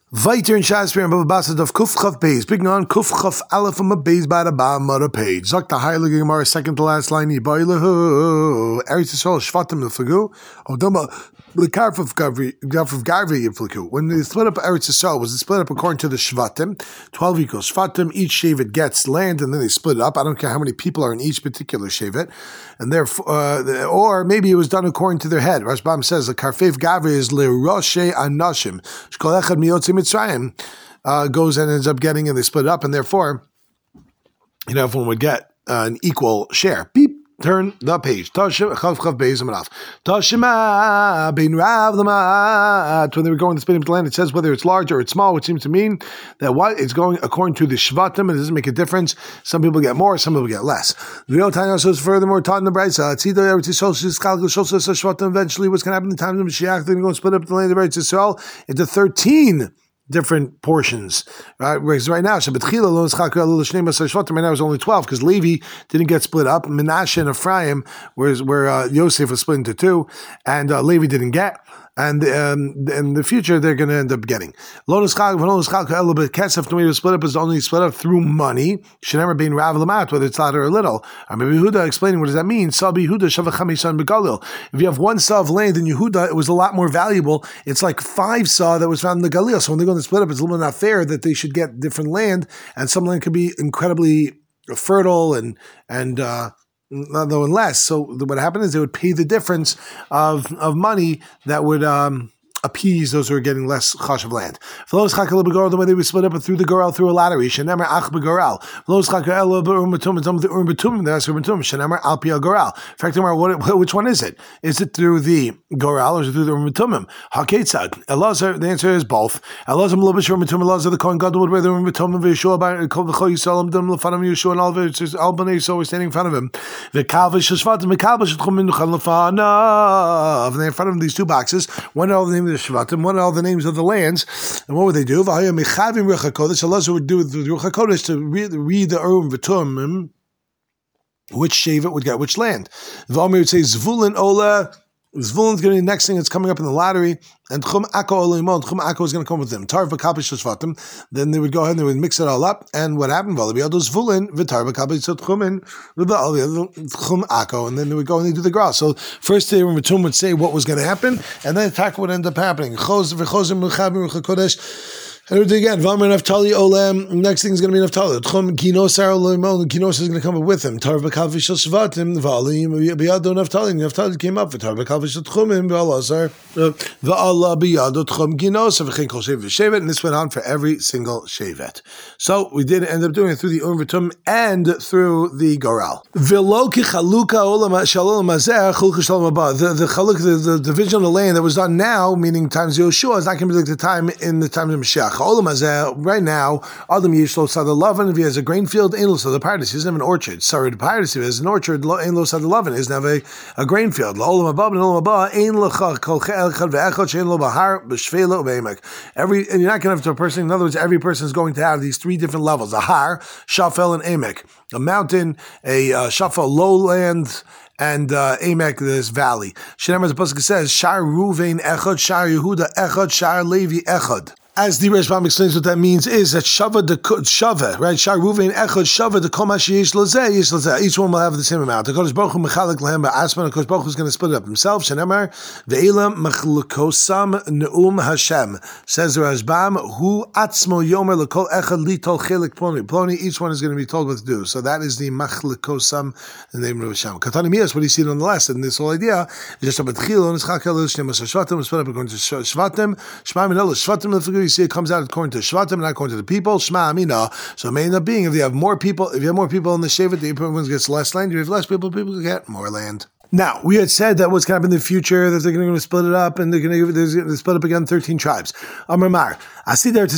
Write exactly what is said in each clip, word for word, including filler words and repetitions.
Weiter in Shasper and Babasad of Kuf Chaf Beis. Big on Kuf Chaf Aleph from a Beis by the bottom of the page. Zok the Heilige Gemara, second to last line. Yiboilahu Eretz Yisrael Shvatim Lefagu. Odama Lekarf of Gavri Gavri of Gavri Yiflaku. When they split up Eretz Yisrael, was it split up according to the Shvatim? Twelve equals Shvatim. Each Shevet gets land, and then they split it up. I don't care how many people are in each particular Shevet, and therefore, uh, or maybe it was done according to their head. Rashbam says the Karfev Gavri is Le Roshe Anashim. Shkol Echad Miyotzim Mitzrayim uh, goes and ends up getting, and they split it up, and therefore, you know, everyone would get uh, an equal share. Beep. Turn the page. Tashima bin Rav Lamat. When they were going to split up the land, it says whether it's large or it's small, which seems to mean that what it's going according to the Shvatim, it doesn't make a difference. Some people get more, some people get less. The real time also is furthermore taught in the Brisa. Eventually, what's going to happen in the time of the Mashiach? They're going to split up the land of Eretz Yisrael into thirteen different portions, right? Whereas right now, right now it's only twelve because Levi didn't get split up. Menashe and Ephraim, whereas where uh, Yosef was split into two, and uh, Levi didn't get. And um, in the future, they're going to end up getting. Lotus Chag, Lotus Chag, Kesef, the way to split up is only split up through money. Should never be in Rav Lamat, whether it's a lot or a little. Rabbi Yehuda explaining what does that mean. Sabi Yehuda Shavachami Son Begalil. If you have one saw of land in Yehuda, it was a lot more valuable. It's like five saw that was found in the Galil. So when they're going to split up, it's a little not fair that they should get different land, and some land could be incredibly fertile and and. Uh, Though unless, so what happened is they would pay the difference of of money that would um, appease those who are getting less chash of land. The way they would split up through the goral through a lottery. Shenemer ach begoral. What which one is it? Is it through the goral or is it through the urmatumim? Haketzad. Elazar. The answer is both. Elazar lobish urmatum. Elazar the kohen gadol would wear the urmatumim. V'Yeshua by kol v'chol Yisrael dam lefanam Yeshua and all of it. All bnei Yisrael were standing in front of him. V'kalvish shvatim. V'kalvish tchum minuchan lefanav. And they're in front of these two boxes. One all the name of the Shvatim, what are all the names of the lands, and what would they do? Allah would do with the Ruach HaKodesh to read, read the Urim V'Tumim, which Shevet would get which land. V'Omer would say Zvulun Ola. Zvulun's going to be the next thing that's coming up in the lottery, and Chum Ako Olimon, Chum Ako is going to come with them. Tar v'Kapish Shvatim. Then they would go ahead and they would mix it all up. And what happened? V'Alabiyado Zvulun v'Tar v'Kapish Chumin Chum Ako, and then they would go and they do the grass. So first the Rimatum would say what was going to happen, and then the attack would end up happening. Choz v'Chozim v'Chavim v'Chakodesh. And we do again. V'Amar Naftali Olem. Next thing is going to be Naftali. Tchum Kinosar Olimon. Kinos is going to come up with him. Tar v'Kapish Shvatim. V'Alim Biyado Naftali. Naftali came up with Tar v'Kapish Tchumim v'Alazar v'Allah Biyado Tchum Kinos v'Chein Kol Shevet v'Shevet. And this went on for every single Shevet. So we did end up doing it through the Urim V'Tum and through the Goral. V'lo ki Chaluka Olam Shalom Mazeh Chulka Shalom Abba. The the Chaluk the, the division of the land that was done now, meaning times Yeshua, is not going to be like the time in the time of Mashiach. Right now, Adam Yishlo Sadalavan, if he has a grain field, Ein Lo Sadapardis, he doesn't have an orchard. Sorry, the Pardis, if he has an orchard, Ein Lo Sadalavan, he doesn't have a, a grain field. Olam Abba and Olam Abba, Ein Lecha Kol Echad Ve'echad Shein Lo Bahar B'Shvela U'Beimek. Every, and you're not going to have to a person, in other words, every person is going to have these three different levels, a Har, Shafel, and Emek. A mountain, a uh, Shafel lowland, and uh, Emek, this valley. Shemar, the pasuk says, Shar Ruvain Echad, Shar Yehuda Echad, Shar Levi Echad. As the Rashbam explains, what that means is that Shava the Shava, right? Shar Ruvain Echad Shava the Komash Yesh Lazeh Yesh Lazeh. Each one will have the same amount. The Kodesh Baruch Hu Mechalek Lehem Ba'asman. The Kodesh Baruch Hu is going to split it up himself. Shenemar Ve'elam Machlekosam Neum Hashem. Says the Rashbam, Hu Atzmo Yomer Lekol Echad Litol Chelik Ploni. Ploni. Each one is going to be told what to do. So that is the Machlekosam, the name of Hashem. Katani Mias. What do you see on the last? And this whole idea is just about Chil on Ischakel Shnemas Shvatim. Split up according to Shvatim. Shema Minel Shvatim. You see it comes out according to Shvatim, not according to the people. Shema Amina. So it may end up being, if you have more people, if you have more people in the Shevet, the everyone gets less land. If you have less people, people get more land. Now, we had said that what's going to happen in the future, that they're going to split it up, and they're going to, they're going to split up again thirteen tribes. Amar Mar, I see there to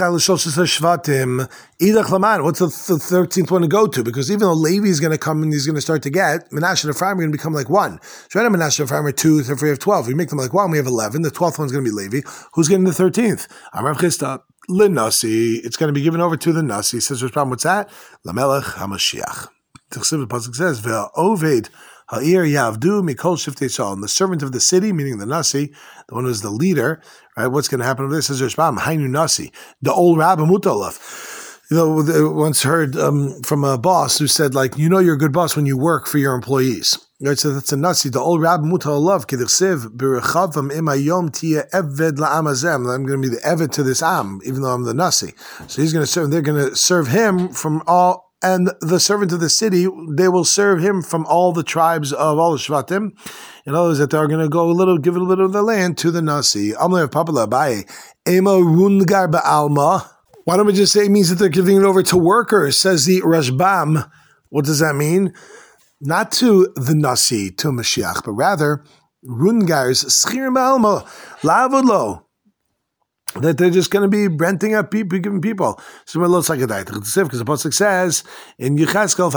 Shvatim, Idach Laman, what's the thirteenth one to go to? Because even though Levi is going to come and he's going to start to get, Menashe and Ephraim are going to become like one. So right now, Menashe and Ephraim are two, if we have twelve. We make them like one, we have eleven. The twelfth one's going to be Levi. Who's getting the thirteenth? Amar Chista, Linasi. It's going to be given over to the Nasi. Says, what's that? Lamelech HaMashiach. The Pasuk says, Ve'oved Ha'ir Yavdu Mikol Shiftei Shal. And the servant of the city, meaning the Nasi, the one who's the leader, right? What's going to happen with this? Says Rashbam, Hainu Nasi, the old Rabbi Mutalaf. You know, once heard um, from a boss who said, like, you know, you're a good boss when you work for your employees. Right, so that's a Nasi. The old Rabbi Mutalaf, Kedichsev, Berechavam Imayom Tia Eved La'amazem. I'm going to be the Eved to this Am, even though I'm the Nasi. So he's going to serve, they're going to serve him from all. And the servant of the city, they will serve him from all the tribes of all the Shvatim. In other words, that they're going to go a little, give a little bit of the land to the Nasi. Amle of Papa Labai, Ema Rungar Ba'alma. Why don't we just say it means that they're giving it over to workers? Says the Rashbam. What does that mean? Not to the Nasi, to Mashiach, but rather, Rungars, Schir Ba'alma, Lavudlo. That they're just going to be renting out people, giving people. So it looks like a diet. Because the Pasuk says in Yechezkel,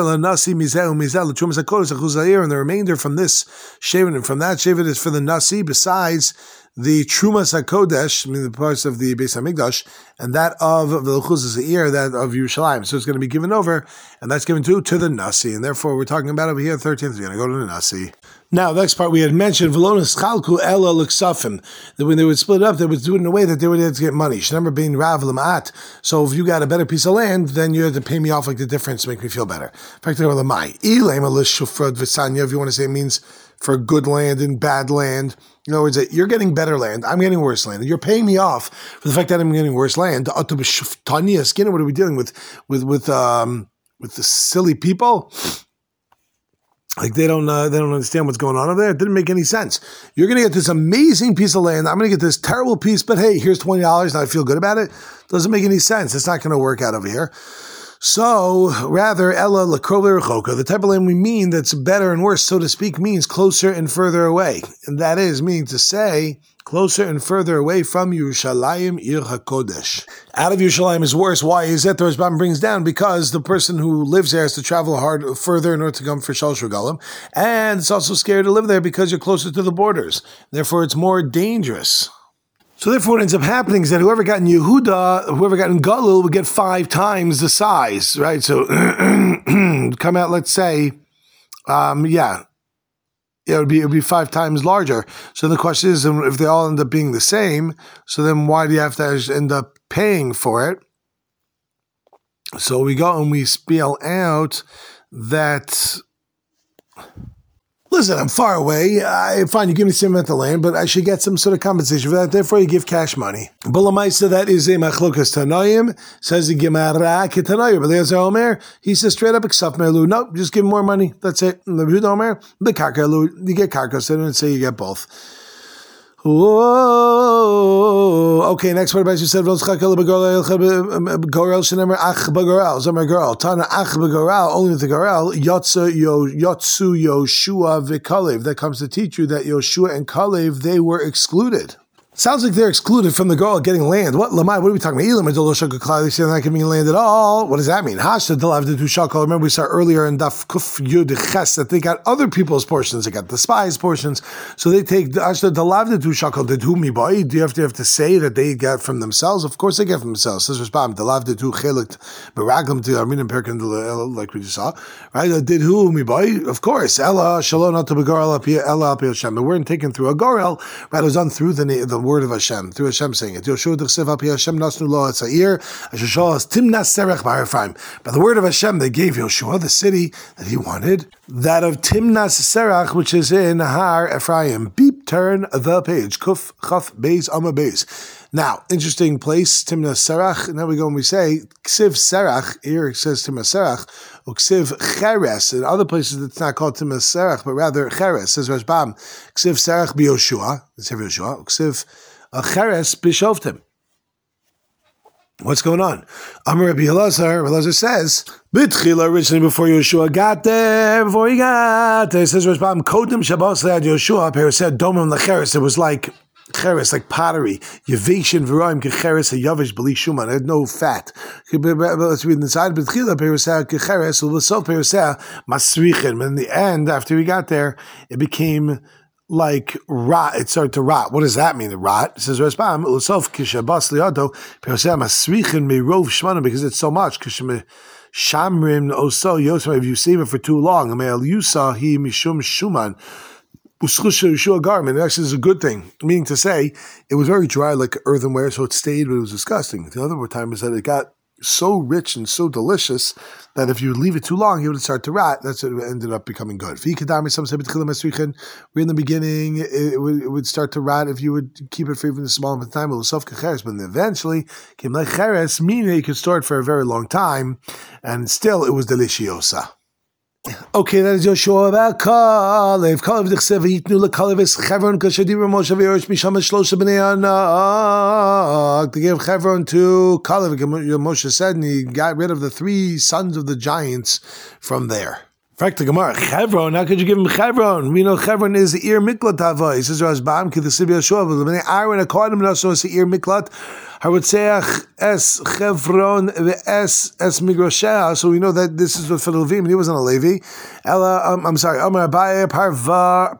and the remainder from this Shevet and from that Shevet is for the Nasi, besides the Trumas HaKodesh, I mean the parts of the Beis HaMikdash, and that of the L'chuz Za'ir, that of Yerushalayim. So it's going to be given over, and that's given to to the Nasi. And therefore, we're talking about over here, thirteenth, we're going to go to the Nasi. Now, the next part we had mentioned, Velonis Chalku Ella Luksafim, that when they would split up, they would do it in a way that they would have to get money. Remember being Rav Lamat. So if you got a better piece of land, then you had to pay me off like the difference to make me feel better. In fact, Lamai. If you want to say it means for good land and bad land. In other words, that you're getting better land, I'm getting worse land. You're paying me off for the fact that I'm getting worse land. What are we dealing with? With with um with the silly people? Like they don't uh, they don't understand what's going on over there. It didn't make any sense. You're going to get this amazing piece of land. I'm going to get this terrible piece, but hey, here's twenty dollars and I feel good about it. Doesn't make any sense. It's not going to work out over here. So rather, Ella Lakrover Choka, the type of land we mean that's better and worse, so to speak, means closer and further away. And that is meaning to say closer and further away from Yerushalayim Ir HaKodesh. Out of Yerushalayim is worse. Why is that? The Rashbam brings down because the person who lives there has to travel hard further in order to come for Shalosh Regalim. And it's also scary to live there because you're closer to the borders. Therefore, it's more dangerous. So therefore what ends up happening is that whoever got in Yehuda, whoever got in Galil would get five times the size, right? So come out, let's say, um, yeah, it would be it would be five times larger. So the question is, if they all end up being the same, so then why do you have to end up paying for it? So we go and we spell out that... Listen, I'm far away. I fine, you give me some amount of land, but I should get some sort of compensation for that. Therefore, you give cash money. Bulamaisa, that is a machlokas tanoim. Says the Gemara ketanoim. But there's Omer. He says straight up, except melu. No, just give him more money. That's it. And the Yehuda Omer, the karka, you get karka. So don't say you get both. Whoa. Okay, next part about you said, Gorel shenemer ach bagorel. Zomer girl. Tana ach bagorel, only with the gorel, Yotsu Yoshua v'Kalev. That comes to teach you that Yoshua and Kalev, they were excluded. Sounds like they're excluded from the girl getting land. What Lamai? What are we talking about? Elam and Doloshakalai. They say they're not giving land at all. What does that mean? Hashda Delavda Tushakal. Remember we saw earlier in Daf Kuf Yud Ches that they got other people's portions. They got the spies' portions. So they take Hashda Delavda Tushakal. Did who me boy? Do you have to have to say that they got from themselves? Of course they get from themselves. Says Rashbam Delavda Tu Chelik Beraglam to Armin and Perkin like we just saw. Right? Did who me boy? Of course. Ella Shalom not to Begorel Apia Ella Apia Hashem. The word taken through a Gorel, right? It was done through the the word of Hashem, through Hashem saying it. Yoshua d'chsev al pi Hashem nasnu lo etzair, asher shalas timnas serech bar Ephraim. By the word of Hashem, they gave Yoshua the city that he wanted, that of Timnas Serach, which is in Har Ephraim. Beep, turn the page. Kuf, chaf, beis, amma, beis. Now, interesting place, Timnas Serach. And then we go and we say, Ksiv Serach, here it says Timnas Serach, Ksiv Cheres. In other places, it's not called Timnas Serach, but rather Cheres, says Rashbam. Ksiv Serach bi Yoshua, it's Yoshua, Ksiv Cheres bi Shoftim. What's going on? Amar Rabbi Elazar, Elazar says, B'tchila, originally before Yoshua got there, before he got there, it says Rashbam, Kodim Shabbos Lead Yoshua, Perus said, Domim Lecheres, it was like Cheres, like pottery. Yeveshin V'roim Kecheres Hayavish B'li Shuman. It had no fat. Let's read inside. B'tchila Perusah Kecheres U'V'Sof Perusah Masrichen. In the end, after we got there, it became like rot. It started to rot. What does that mean? The rot? It says Rashbam U'Sof Kishabas Liado Perusah Masrichen Mirov Shmanim, because it's so much. Shamrim oso yosma, if you save it for too long, Ameil Yusa he mishum shuman. Uschusha garment, it actually is a good thing. Meaning to say, it was very dry like earthenware, so it stayed, but it was disgusting. The other time is that it got so rich and so delicious that if you leave it too long, it would start to rot. That's what ended up becoming good. We're in the beginning, it would, it would start to rot if you would keep it free from the small amount of time. But then eventually, came like cheres, meaning you could store it for a very long time, and still it was deliciosa. Okay, that is Joshua about Kalev. Kalev d'chsev yitnu lekalev es Chevron kashadi Moshe v'Yerush misham shlosha b'nei Anak. They gave Chevron to Kalev. Moshe said, and he got rid of the three sons of the giants from there. Fact the Gemara, Chevron, how could you give him Chevron? We know Chevron is the ear miklat hava. He says, Rashbam, ki the Sibi Yeshua, but the Aaron according to us is the ear miklat. Harutzeach es Chevron es es migroshea. So we know that this is what for the Levim, and he wasn't a Levi. Ella, um, I'm sorry, Amar Abaye parva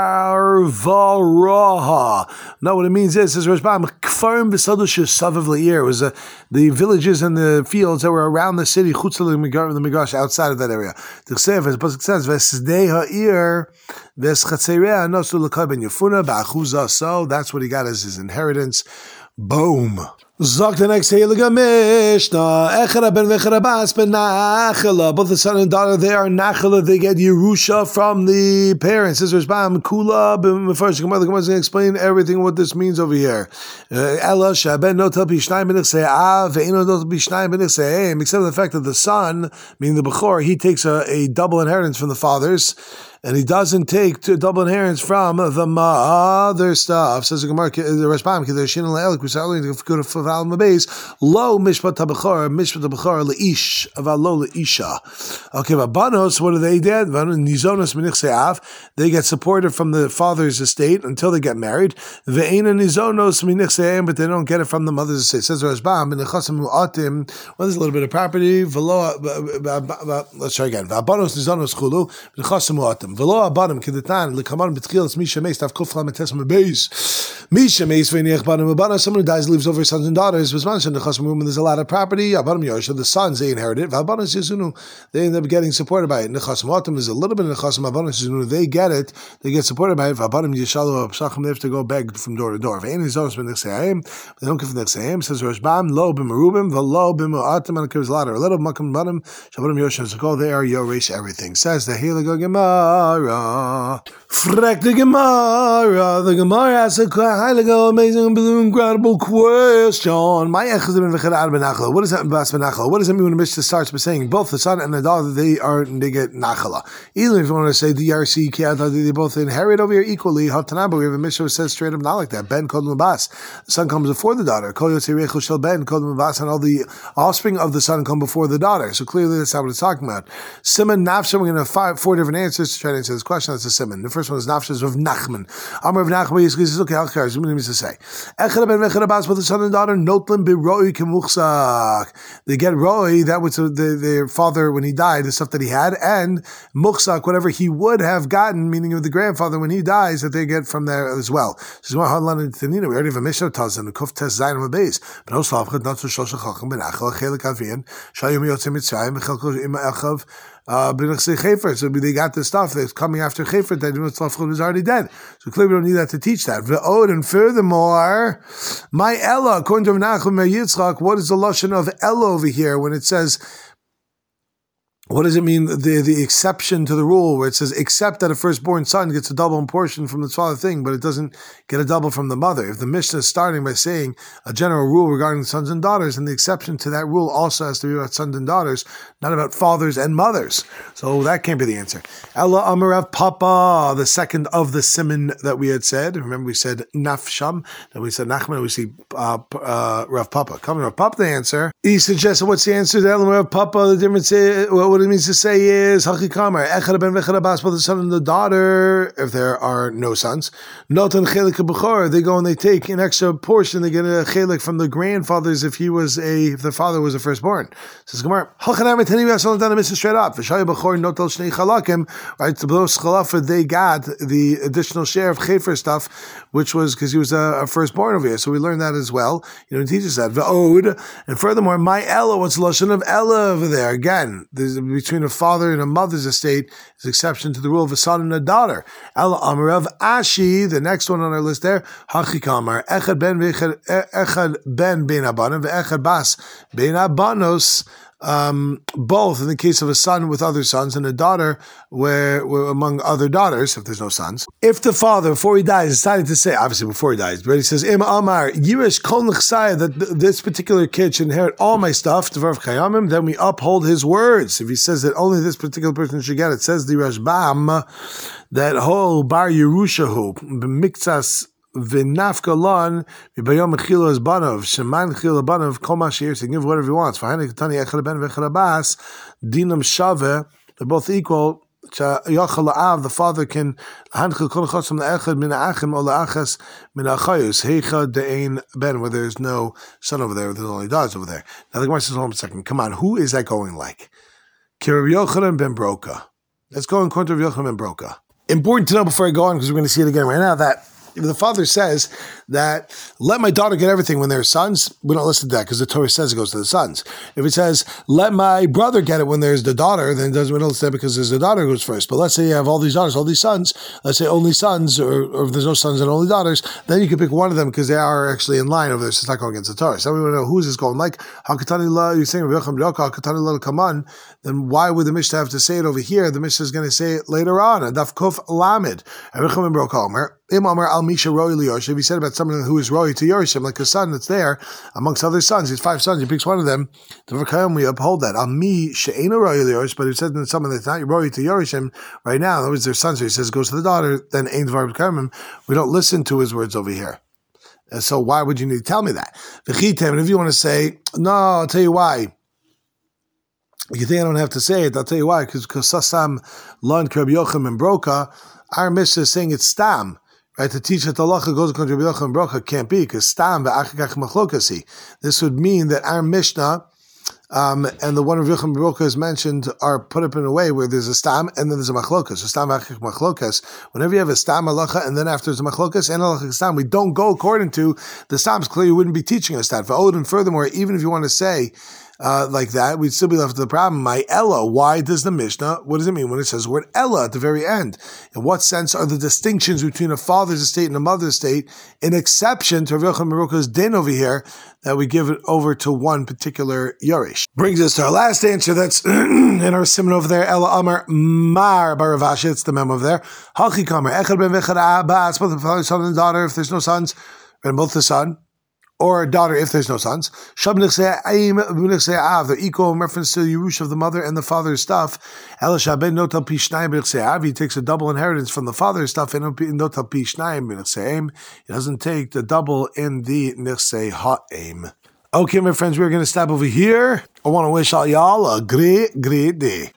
parvaraha. No, what it means is, says Rashbam, Kfarim v'sadush savav le'ir. It was uh, the villages and the fields that were around the city, chutz the migrash, outside of that area. The pasuk says, "V'sdei ha'ir v'schatzerea nosu l'kay ben Yefuna ba'achuza." So that's what he got as his inheritance. Boom. Zok the next day, look at Mishnah. Echad ben v'echad bas ben Nachala. Both the son and daughter, they are Nachala. They get Yerusha from the parents. This is Bam Kula. First, the Gemara is going to explain everything what this means over here. Ella shaben notel bishnayim b'nechsei av ve'ino notel bishnayim b'nechsei em. Except for the fact that the son, meaning the Bechor, he takes a, a double inheritance from the fathers. And he doesn't take two double inheritance from the mother stuff. Says the Gemara, the Rashbam, the Shin le'elik, we say to go to Faval Mabez, lo mishpat habechor, mishpat habechor leish, avalo leisha. Okay, but banos, what do they do? Nizonos minichseav, they get supported from the father's estate until they get married. Ve'ena nizonos minichseam, but they don't get it from the mother's estate. Says the Rashbam, in the chasam mu'atim, well, there's a little bit of property. Velo, let's try again. Vabanos nizonos chulu, the chasam mu'atim. V'lo abanim kedetan lekaman b'tchilas misha meis tav kuf lametes mebeis misha meis v'niach banim abanim. Someone who dies leaves over his sons and daughters. Was mentioned in the chasam room when there's a lot of property. Abanim yosha, the sons they inherit it. V'abanim yizunu, they end up getting supported by it. In the chasam atim there's a little bit in the chasam abanim yizunu, they get it, they get supported by it. V'abanim yishalu apshachim, they have to go beg from door to door. V'ein yizonos b'nechseim, they don't give b'nechseim. Says Rashbam, lo b'merubim v'lo b'mu'atim, and there's a lot of a little makam banim shabanim yosha, so go there yoresh everything. Says the Heilige Gemara. Frek the Gemara. The Gemara asks a highly amazing, incredible question. My What does that What does it mean when the Mishnah starts by saying both the son and the daughter they are they get nachala? Even if you want to say the R C they both inherit over here equally. Hatanaba, we have a Mishnah that says straight up not like that. Ben kodem labas, the son comes before the daughter. Kol yotzei reichu shel ben kodem labas, and all the offspring of the son come before the daughter. So clearly that's not what it's talking about. Simon nafshem. We're going to have five, four different answers to try to answer this question. That's a simon. The first one is nafshes of Nachman. Amar of Nachman, he says, okay, how cares? What does it say? Echad ben v'echad abas, with the son and daughter, notlim b'roi kemuchsak. They get roi, that was the, their father when he died, the stuff that he had, and muchsak, whatever he would have gotten, meaning of the grandfather when he dies, that they get from there as well. So we already have a Mishnah tells them, the kuf tes zayin on the base. But also, not so shosha chacham ben achal, chelik avian, shayim yotzim mitzrayim, v'chelko im achav, Uh, so they got the stuff that's coming after Chefer that was already dead. So clearly we don't need that to teach that. And furthermore, my Ella, according to Menachem Yitzchak, what is the lashon of Ella over here when it says, what does it mean, the the exception to the rule, where it says, except that a firstborn son gets a double portion from the father thing, but it doesn't get a double from the mother? If the Mishnah is starting by saying a general rule regarding sons and daughters, and the exception to that rule also has to be about sons and daughters, not about fathers and mothers. So that can't be the answer. Ella Amarav Papa, the second of the simon that we had said. Remember we said Nafsham, then we said Nachman, we see uh, uh, Rav Papa. Coming Rav Papa, the answer. He suggested, what's the answer to Ella Rav Papa? The difference is, well, what it means to say is Hachikamar Echad ben v'echad bas, both the son and the daughter, if there are no sons. Notan chelik b'chor, they go and they take an extra portion. They get a chelik from the grandfathers if he was a if the father was a firstborn. Says Gemara, Hachanam etani v'asal done a mitzvah straight up. V'shay b'chor notal shnei chalakim. Right, to blow schalafa, they got the additional share of chefer stuff, which was because he was a, a firstborn over here. So we learned that as well. You know, it teaches that v'od, and furthermore, my Ella, what's the lashon of Ella over there? Again, there's between a father and a mother's estate is exception to the rule of a son and a daughter. Ella Amarav Ashi, the next one on our list there, Hachikamar Echad ben Echad ben ben Abanim ve'Echad bas ben Abanos. Um, both in the case of a son with other sons and a daughter where, where among other daughters, if there's no sons. If the father, before he dies, decided to say, obviously before he dies, but he says, Im Amar, Yirish Kol Nechsaya, that th- this particular kid should inherit all my stuff, Tvarv Kayamim, then we uphold his words. If he says that only this particular person should get it, says the Rashbam, that whole Bar Yerushahu, B'miktsas, V'nafka lon v'bayom mechilo as banov sheman chilo banov kol ma sheir, so give whatever he wants. V'hainu ketani echad ben v'echad bas dinam shave, they're both equal. Yachal la'av, the father can hanchil kol echad from the echad min ha'achim or la'achas min ha'chayus heicha de'ein ben, where there's no son over there, there's only daughters over there. Now the Gemara says, hold on a second, come on, who is that going like? Ki Rabbi Yochanan ben Broka. Let's go in according to Rabbi Yochanan ben Broka. Important to know before I go on, because we're going to see it again right now, that if the father says that, let my daughter get everything when they're sons, we don't listen to that because the Torah says it goes to the sons. If it says, let my brother get it when there's the daughter, then it doesn't, we don't listen to that because there's the daughter who goes first. But let's say you have all these daughters, all these sons, let's say only sons, or, or if there's no sons and only daughters, then you can pick one of them because they are actually in line over there, so it's not going against the Torah. So we want to know who's this going like. Hakatani la, you're saying, Hakatani la come on, then why would the Mishnah have to say it over here? The Mishnah is going to say it later on. Daf Kuf Lamed. If he said about someone who is roi to Yorishim, like a son that's there amongst other sons, he's five sons, he picks one of them, we uphold that. Al mi she'ena roi to Yorish, but he said that someone that's not roi to Yorishim right now, in other words, their sons, so he says goes to the daughter, then ein dvar b'karmim, we don't listen to his words over here. And so why would you need to tell me that? And if you want to say, no, I'll tell you why. You think I don't have to say it, I'll tell you why, because Sasam Lon Rabbi Yochanan and Broka, our Mishnah is saying it's Stam. Right, to teach that the halacha goes according to Rabbi Yochanan and Broka can't be, because Stam ve'achikach machlokasi. This would mean that our Mishnah um, and the one of Rabbi Yochanan and Broka is mentioned are put up in a way where there's a Stam and then there's a machlokas. So Stam ve'achikach machlokas. Whenever you have a Stam halacha and then after there's a machlokas and halacha Stam, we don't go according to the Stams. Clearly, you wouldn't be teaching us that. And furthermore, even if you want to say Uh, like that, we'd still be left with the problem. My Ella, why does the Mishnah, what does it mean when it says the word Ella at the very end? In what sense are the distinctions between a father's estate and a mother's estate an exception to Rav Yochanan ben Broka's din over here that we give it over to one particular Yorish? Brings us to our last answer that's in our simon over there. Ella Amar Mar Baravashi, it's the mem over there. Halchi Kamer, Echad ben Vechad Abbas, both the father, son, and daughter, if there's no sons, and both the son, or a daughter if there's no sons. They're equal in reference to the Yerush of the mother and the father's stuff. He takes a double inheritance from the father's stuff and he doesn't take the double in the Nichse Ha'im. Okay, my friends, we're going to stop over here. I want to wish all y'all a great, great day.